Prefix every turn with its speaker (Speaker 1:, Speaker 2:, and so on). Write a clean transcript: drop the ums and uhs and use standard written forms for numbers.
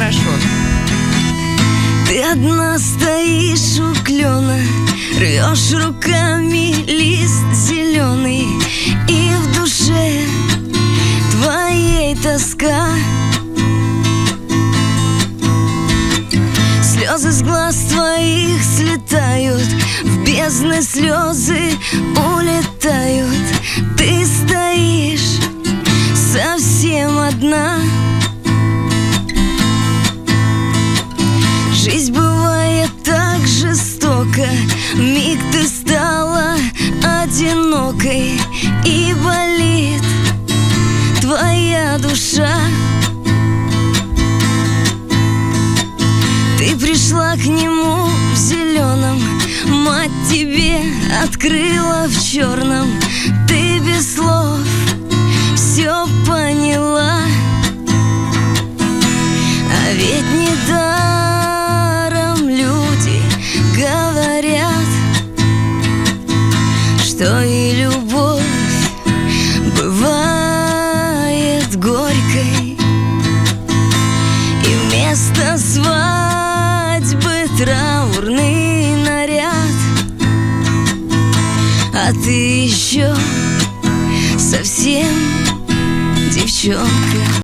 Speaker 1: хорошо.
Speaker 2: Ты одна стоишь у клена, рвешь руками лист зеленый, и в душе твоей тоска. Слезы с глаз твоих слетают, в бездны слезы улетают. Ты стоишь совсем одна. Жизнь бывает так жестока, вмиг ты стала одинокой, и болит твоя душа. Ты пришла к нему в зеленом, мать тебе открыла в черном. Ты без слов все поняла, а ведь недаром люди говорят, что и любовь бывает горькой, и вместо свадьбы траурный наряд, а ты еще совсем девчонка.